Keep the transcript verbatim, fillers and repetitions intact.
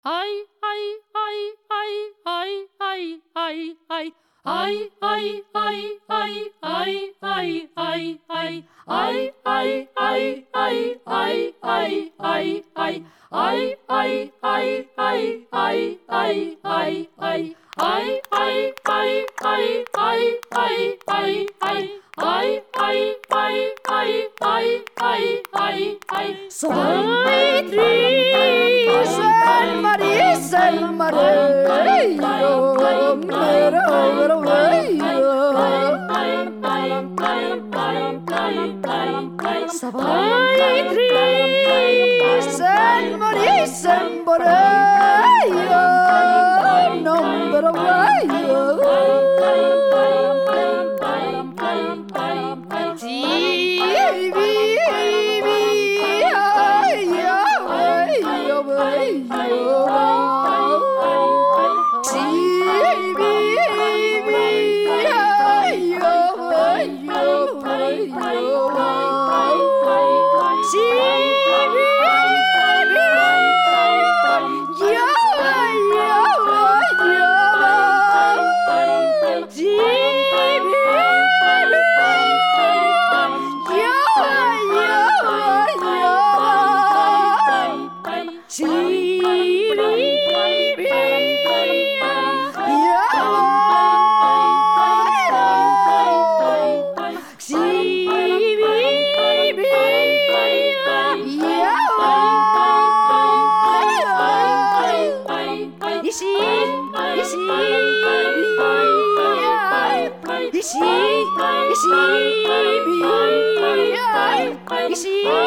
Ai, ai, ai, ai, ai, ai, ai, ai. Ai, ai, ai, ai, ai, ai, ai, ai. Ai, ai, ai, ai, ai, ai, ai, ai. Ai, ai, ai, ai, ai, ai, ai, ai. Ai, ai, ai, ai, ai, ai, ai, ai. Ai, ai, ai, ai, ai, ai, ai, ai. Sai trisen marisen mareio mero mero Sai trisen marisen mareio non mero Ishi, ishi, ishi, ishi,